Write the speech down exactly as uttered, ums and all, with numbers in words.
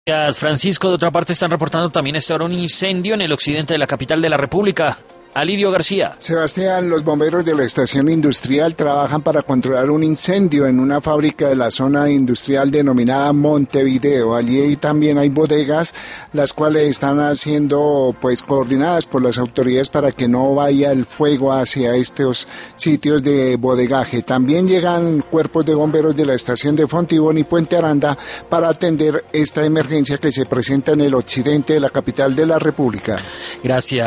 Gracias, Francisco. De otra parte, están reportando también esta hora un incendio en el occidente de la capital de la República. Alirio García. Sebastián, los bomberos de la estación industrial trabajan para controlar un incendio en una fábrica de la zona industrial denominada Montevideo. Allí también hay bodegas, las cuales están siendo pues coordinadas por las autoridades para que no vaya el fuego hacia estos sitios de bodegaje. También llegan cuerpos de bomberos de la estación de Fontibón y Puente Aranda para atender esta emergencia que se presenta en el occidente de la capital de la República. Gracias.